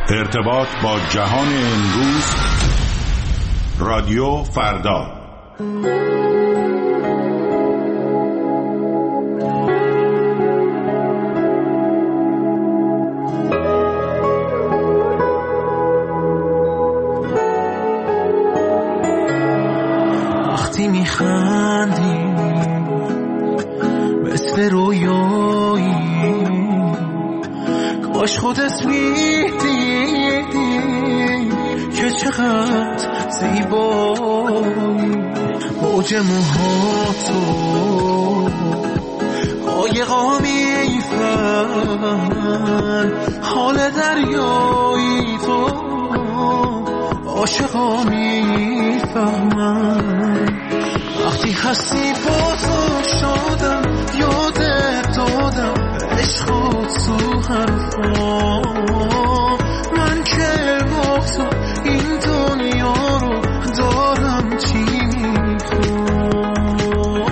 ارتباط با جهان امروز، رادیو فردا. وقتی میخندی مثل رویایی، کاش خودت میدیدی که چقدر زیبایی. موج موهاتو قایقا میفن، حال دریایی تو عاشقا میفهمن. وقتی هستی با تو شادم، یادت دادم عشقات تو حرفا. من که با تو این دنیا رو دارم چی میخوام.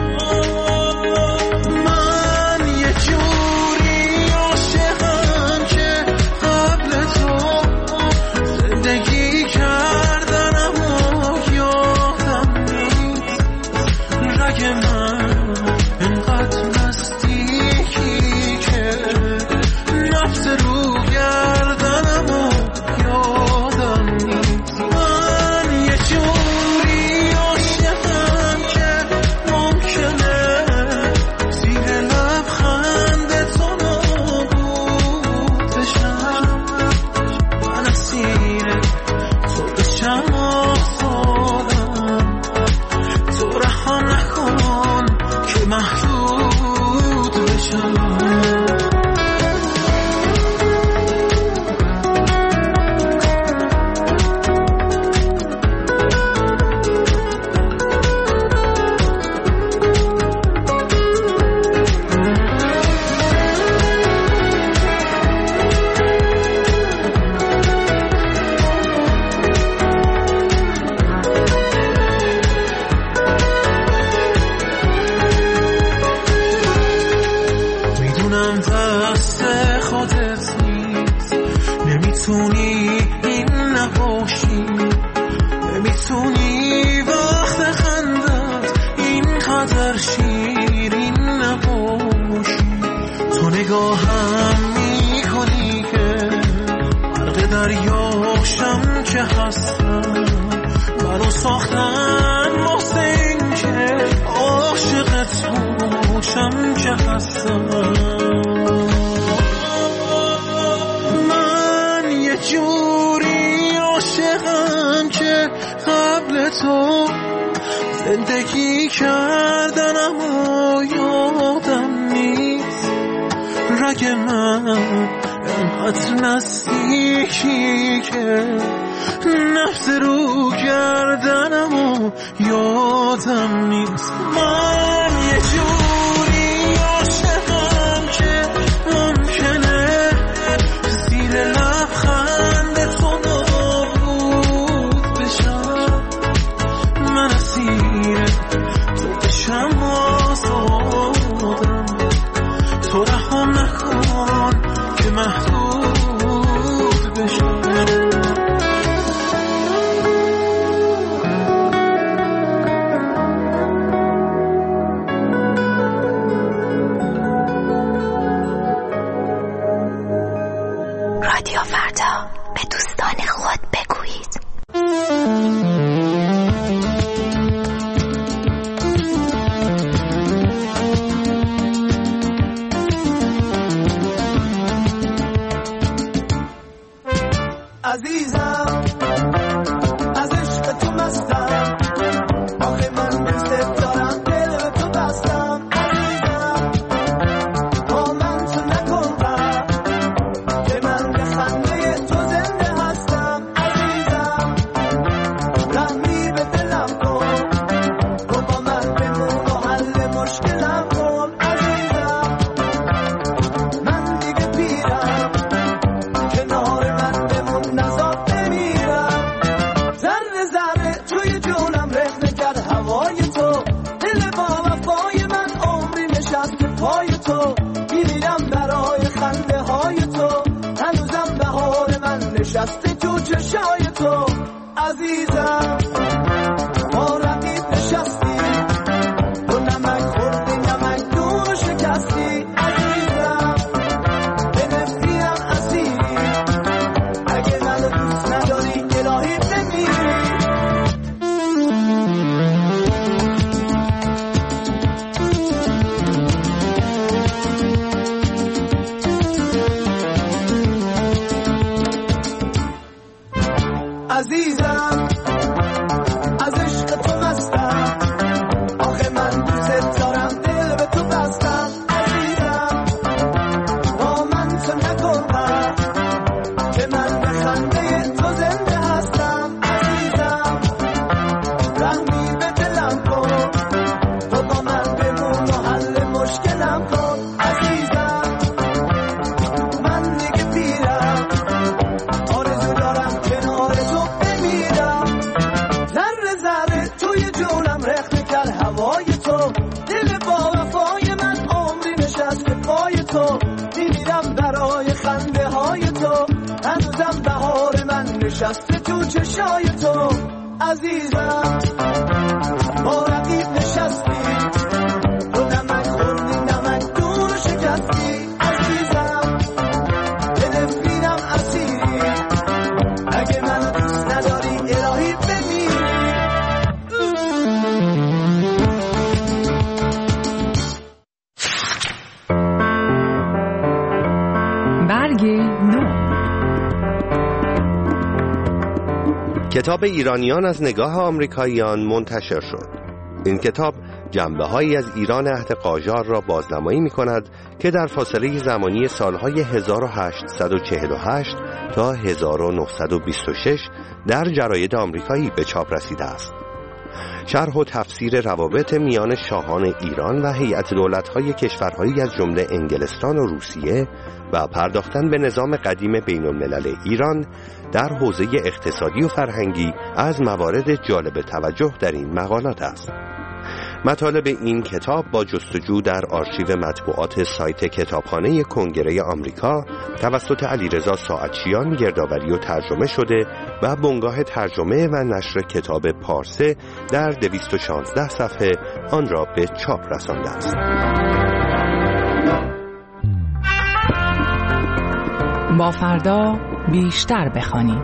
من یه جوری عاشقم که قبل تو زندگی کردنم و یادم نیست. رگ من انقدر نزدیکی که نفس رو گردنم و یادم نیست. من یه جوری عاشقم که ممکنه زیر لبخند تو نابود بشم. من اسیر تو بشم آزادم، تو رها نکن که محدود بشم. میدونم دست خودت نیست، نمیتونی این نباشی، نمیتونی وقت خندت اینقدر شیرین نباشی. تو نگاهم میکنی که غرق دریاشم که هستم. منو ساختن واسه این که عاشقت باشم که هستم. من یه جوری عاشقم که قبل تو زندگی کردنم و یادم نیست. رگ من انقدر نزدیکی که نفس رو گردنم و یادم نیست. من یه جوری عاشقم که ممکنه زیر لبخند تو نابود بشم. من اسیر تو بشم آزادم، تو رها نکن که محدود بشم. رادیو فردا، به دوستان خود بگویید. عزیزم از عشق تو مستم، آخه من دوست دارم، دل به تو بستم. عزیزم با من تو نکن غم، که من به خنده تو زنده هستم. عزیزم رحمی به دلم کن، تو با من بمون و حل مشکلم کن. عزیزم من دیگه پیرم، کنار من بمون نزاد بمیرم. نشسته تو چشای تو عزیزم ما رقیب نشستی تو نمک خوردی نمک دور شکستی عزیزم به نفرینم اسیری اگه منو دوست نداری الهی بمیری عزیزم از عشق تو مستم آخه من دوست دارم دل به تو بستم عزیزم با من تو نکن که من به خنده تو زنده هستم عزیزم رحمی به دلم کن تو با من بمون و حل مشکلم کن عزیزم من دیگه پیرم آرزو دارم کنار تو بمیرم ذره ذره توی جونم رخت کرد هوای تو دل با وفای من عمری نشسته پای تو میمیرم برای خنده های تو هنوزم بهار من نشسته تو چشای تو عزیزم با رقیب نشستی تو نمک خوردی نمک دور شکستی عزیزم به نفرینم اسیری اگه منو دوست نداری الهی بمیری برگ نو. کتاب ایرانیان از نگاه آمریکاییان منتشر شد. این کتاب جنبه‌هایی از ایران عهد قاجار را بازنمایی می‌کند که در فاصله زمانی سالهای 1848 تا 1926 در جراید آمریکایی به چاپ رسیده است. شرح و تفسیر روابط میان شاهان ایران و هیئت دولت‌های کشورهایی از جمله انگلستان و روسیه و پرداختن به نظام قدیم بین‌الملل ایران در حوزه اقتصادی و فرهنگی از موارد جالب توجه در این مقالات است. مطالب این کتاب با جستجو در آرشیو مطبوعات سایت کتابخانه کنگره آمریکا توسط علیرضا ساعتچیان گردآوری و ترجمه شده و بنگاه ترجمه و نشر کتاب پارسه در 216 صفحه آن را به چاپ رسانده است. با فردا بیشتر بخوانیم.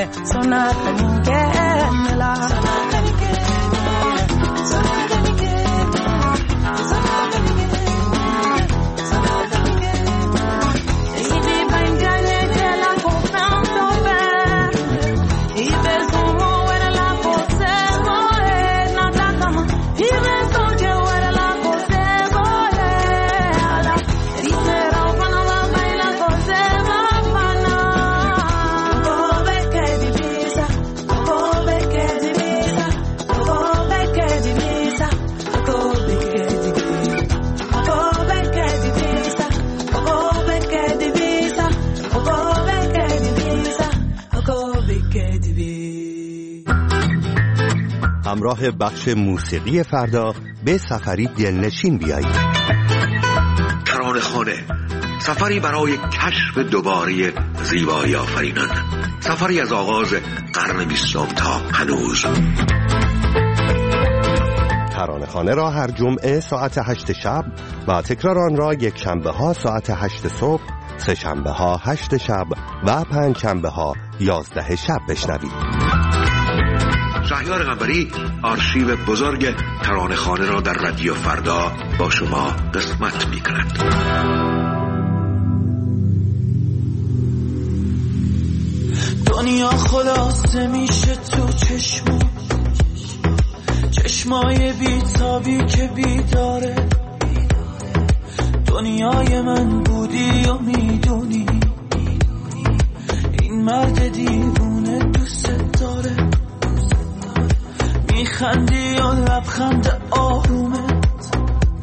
है सोना कनिके मिला همراه بخش موسیقی فردا به سفری دلنشین بیایید. ترانه‌خانه، سفری برای کشف دوباره زیبایی آفرینان، سفری از آغاز قرن 20 تا هنوز. ترانه‌خانه را هر جمعه ساعت 8 شب و تکرار آن را یک شنبه ها ساعت 8 صبح، سه شنبه ها 8 شب و پنج شنبه ها 11 شب بشنوید. شهریار قنبری آرشیو بزرگ ترانه‌خانه را در رادیو فردا با شما قسمت می‌کند. دنیا خلاصه میشه تو چشمای بیتابی که بیداره. دنیای من بودی و میدونی این مرد دیوونه دوست داره. میخندی و لبخند آرومت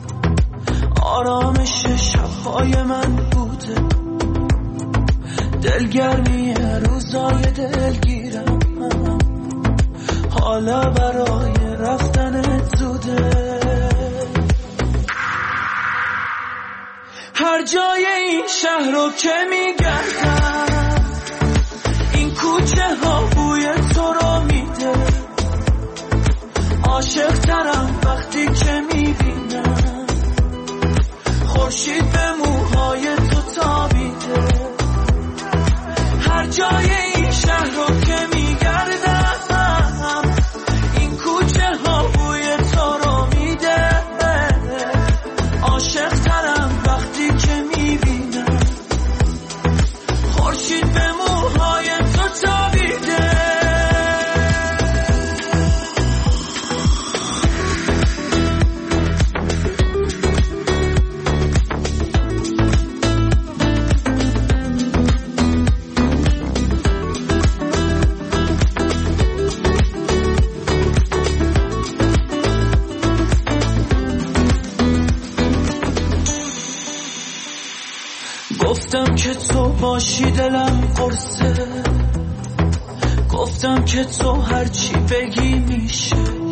آرامش شبهای من بوده. دلگرمی روزای دلگیرم حالا برای رفتنت زوده. هر جای این شهر رو که میگردم این کوچه ها بوی تو رو میده. عاشق ترم وقتی که میبینم خورشید به موهای تو تابیده. هر جای این شهر رو که میگردم این کوچه ها بوی تو رو میده. عاشق ترم وقتی که میبینم خورشید به موهای تو تابیده. گفتم که تو باشی دلم قرصه. گفتم که تو هرچی بگی میشه.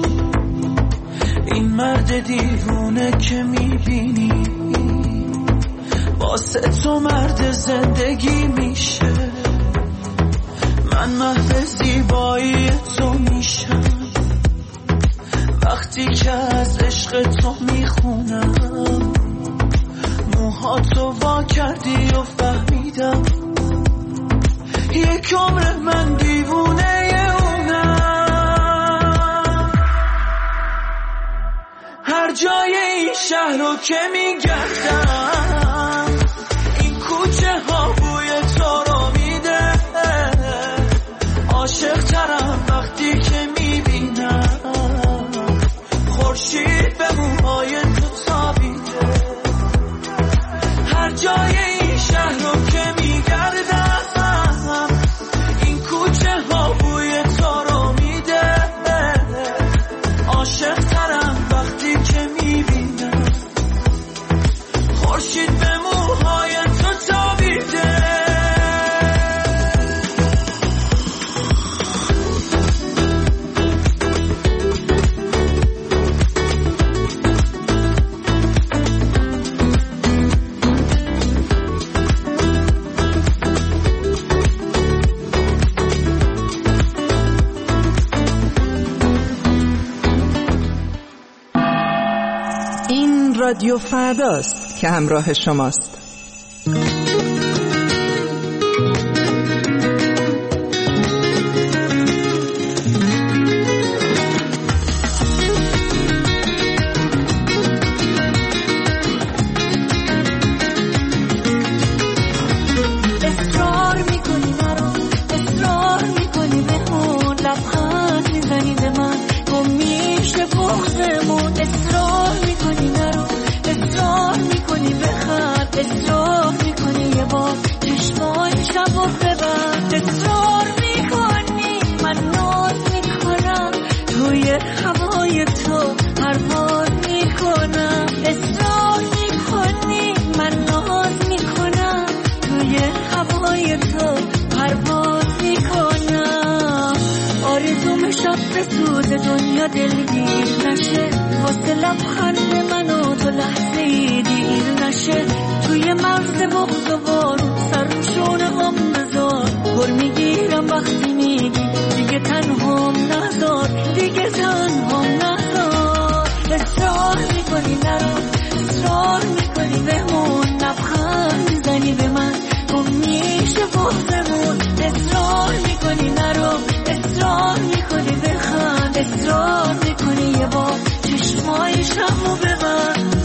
این مرد دیوونه که میبینی واسه تو مرد زندگی میشه. من محو زیبایی تو میشم وقتی که از عشق تو میخونم. موهاتو وا کردی و فهمیدم یک عمر من دیوونه اونم. هر جای این شهر رو که میگردم این کوچه ها بوی تو رو میده. عاشق ترم وقتی که میبینم خورشید به موهای تو تابیده. هر جای این شهر رو که میگردم این کوچه ها بوی تو رو میده. عاشق ترم وقتی که میبینم خورشید به موهای تو تابیده. رادیو فرداست که همراه شماست. واسه دنیا دلگیر نشه، واسه لبخند من و تو لحظه دیر نشه. توی مغز بغض و بارون سر شونه هم بذار، پر میگیرم وقتی میگی دیگه تنهام نذار، دیگه تنهام نذار. اصرار میکنی نرو، اصرار میکنی بمون، لبخند میزنی به من گم میشه بغضمون. اصرار میکنی نرو، اصرار میکنی بخند، اصرار میکنی یه بار چشمای شمو ببند.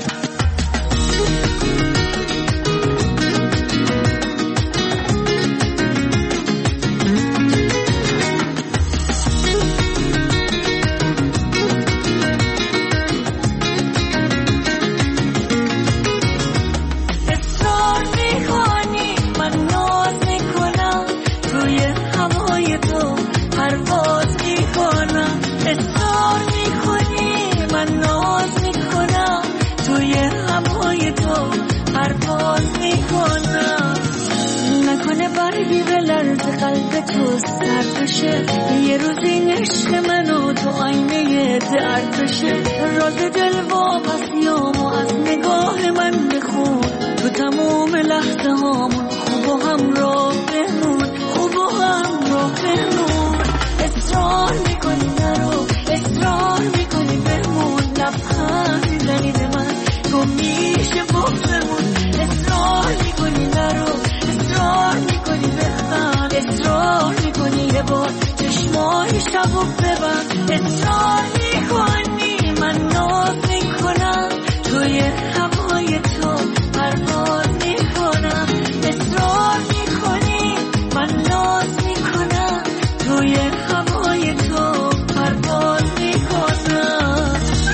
برگی به لرز قلب تو سرد بشه، یه روز این عشق منو تو آینه درد بشه. راز دل واپسیامو از نگاه من بخون، تو تموم لحظه هامون خوب و همراه بمون، خوب و همراه بمون. اصرار میکنی نرو، اصرار میکنی بمون، لبخند میزنی به من تو میشه بغضمون. اصرار میکنی نرو، اصرار میکنی بخند، اصرار میکنی یه بار چشمای شبو ببند. اصرار میکنی من ناز میکنم، توی هوای تو پرواز میکنم. اصرار میکنی من ناز میکنم، توی هوای تو پرواز میکنم.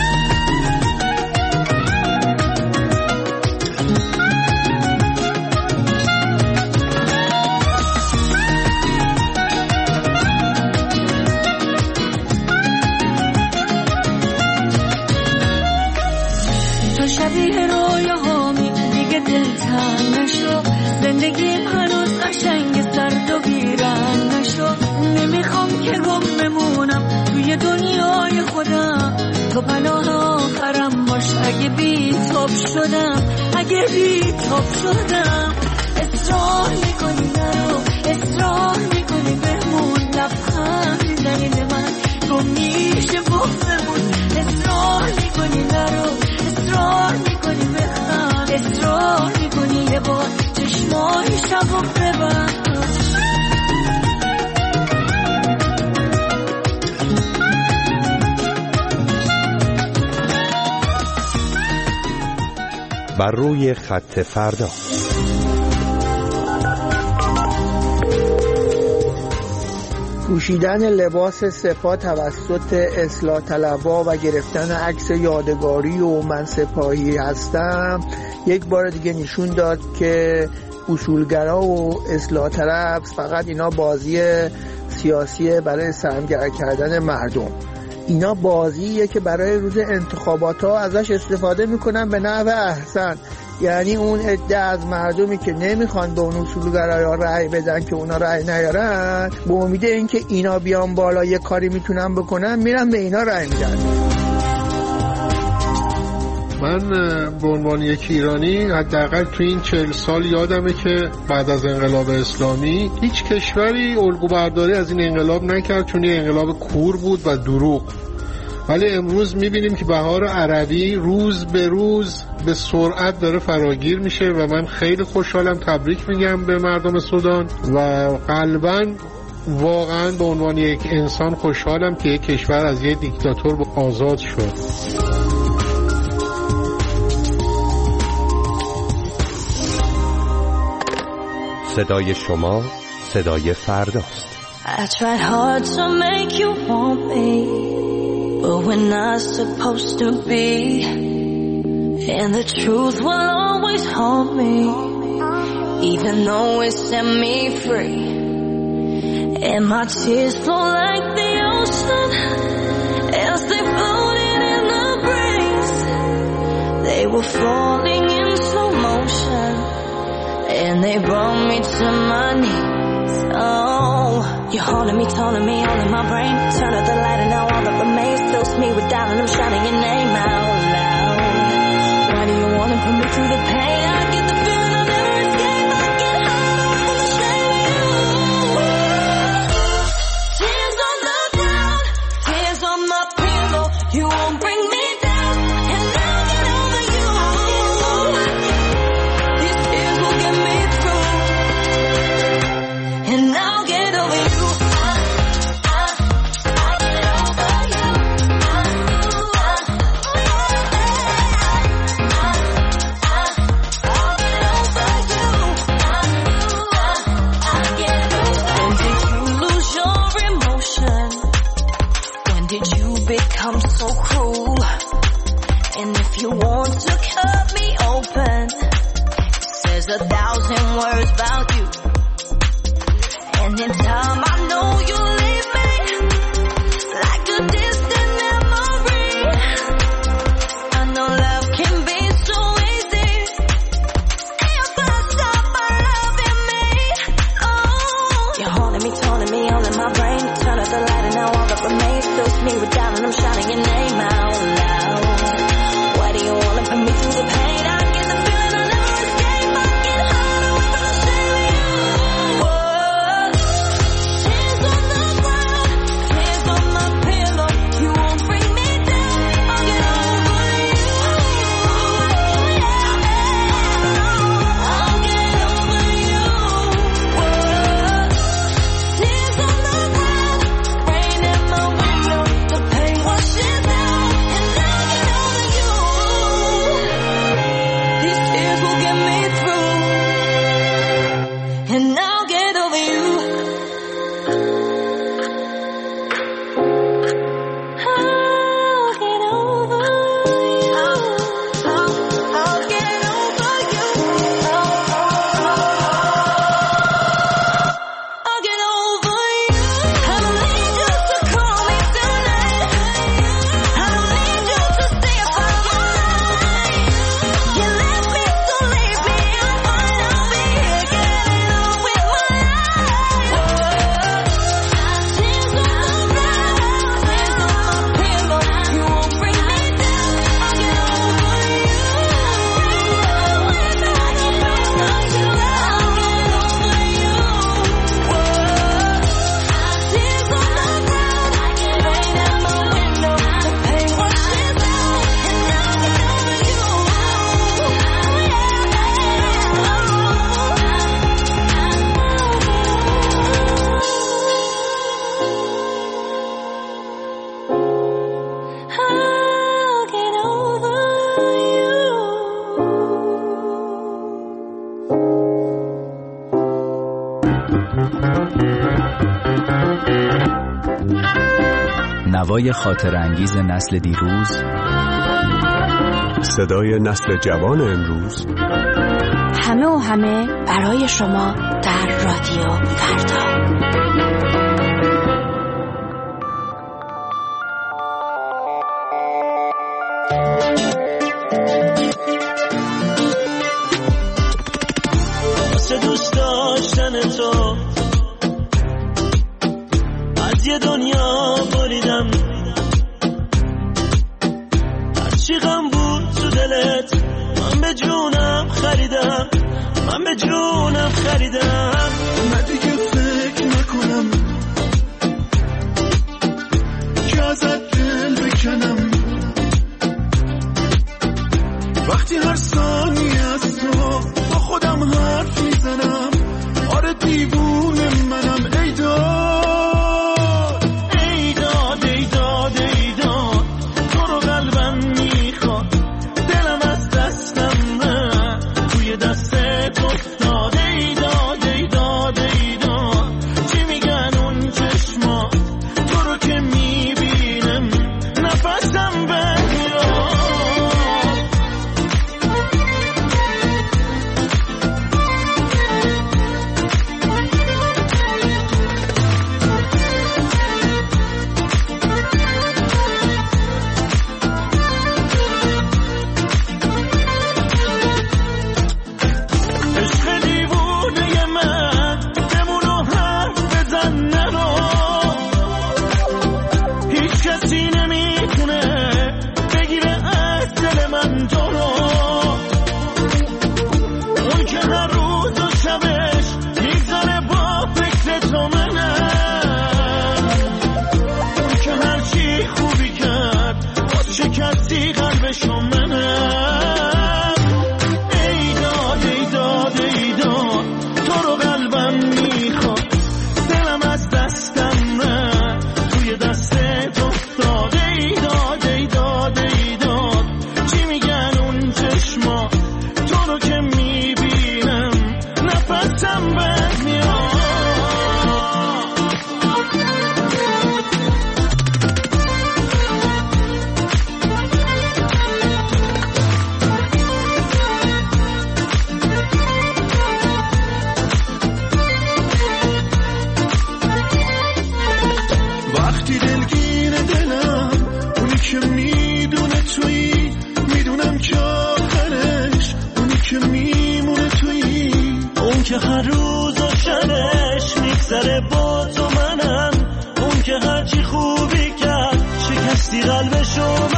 شبیه رویاهامی دیگه دلتنگ نشو، زندگیم هنوز قشنگ سرد و بیرنگ نشو. نمیخوام که گم بمونم توی دنیای خودم، تو پناه آخرم باش اگه بی‌تاب شدم، اگه بی‌تاب شدم. اصرار میکنی نرو، اصرار میکنی بمون، لبخند میزنی به من گم میشه بغضمون. اصرار میکنی نرو، اصرار میکنی بخند، اصرار میکنی یه بار چشمای شبو ببند. بر روی خط فردا. پوشیدن لباس سپاه توسط اصلاح طلبها و گرفتن عکس یادگاری و من سپاهی هستم یک بار دیگه نشون داد که اصولگرا و اصلاح طلب فقط اینا بازی سیاسیه برای سرمگرد کردن مردم. اینا بازیه که برای روز انتخابات ها ازش استفاده میکنن به نحو احسن. یعنی اون عده از مردمی که نمیخوان به اون اصولگرا رأی بدن که اونا رأی نیارن، به امید اینکه اینا بیان بالا یه کاری میتونن بکنن، میرن به اینا رأی میدن. من به عنوان یک ایرانی حداقل تو این 40 سال یادمه که بعد از انقلاب اسلامی هیچ کشوری الگو برداری از این انقلاب نکرد، چون این انقلاب کور بود و دروغ. ولی امروز میبینیم که بهار عربی روز به روز به سرعت داره فراگیر میشه و من خیلی خوشحالم، تبریک میگم به مردم سودان و قلباً واقعاً به عنوان یک انسان خوشحالم که یک کشور از یک دیکتاتور آزاد شد. صدای شما صدای فرداست. I tried hard to make you want me, but we're not supposed to be, and the truth will always haunt me, even though it set me free, and my tears flow like the ocean, as they floated in the breeze, they were falling in slow motion, and they brought me to my knees. Oh, You're haunting me, taunting me, all in my brain. Turn up the light and now all that remains fills me with doubt and I'm shouting your name out loud. Why do you wanna put me through the pain? I get the feeling I'll never escape. I get high from the shame of you. Tears on the ground, tears on my pillow. You won't bring me down, and I'll get over you. These tears will get me through, and I'll get over you. Become so cruel, and if you want to cut me open, it says 1,000 words about you, and in time I know you'll leave me like a distant memory. I know love can be so easy if I stop by loving me. Oh, you're haunting me, taunting me, all in my brain. Turn up the light and now all that remains fills me with doubt and I'm shouting your name out loud. Why do you wanna put me through the pain? I get the feeling I'll never escape. I get high away from the shame of you. Whoa. Tears on the ground, tears on my pillow. You won't bring me down, I'll get over you. I'll get over you. Whoa. Tears on the ground, rain in my window. The pain washes out, and I'll get over you. These tears will get me through, and I'll get over you. I'll get over you. I'll get over you. I'll get over you. I don't need you to call me tonight. I don't need you to stay up all night. You left me, so leave me. I'm fine, I'll be here getting on with my life. Tears on the ground, tears on my pillow. You won't bring me down, I'll get over you. I'll get over you. Tears on the ground, rain at my window. The pain washes out, and I'll get over you. I'll get over نوای خاطر انگیز نسل دیروز، صدای نسل جوان امروز، همه و همه برای شما در رادیو فردا. واسه دوست داشتن تو از یه دنیا بریدم، هرچی غم بود تو دلت من به جونم خریدم، من به جونم خریدم. من دیگه فکر نکنم که ازت دل بکنم، وقتی هر ثانیه از تو با خودم حرف میزنم. آره دیوونه منم. ای داد ای داد ای داد ای داد، تو رو قلبم میخواد، دلم از دستم نه توی دستت افتاد. ای داد ای داد که هر روز و شبش میگذره با تو منم، اون که هرچی خوبی کرد شکستی قلبشو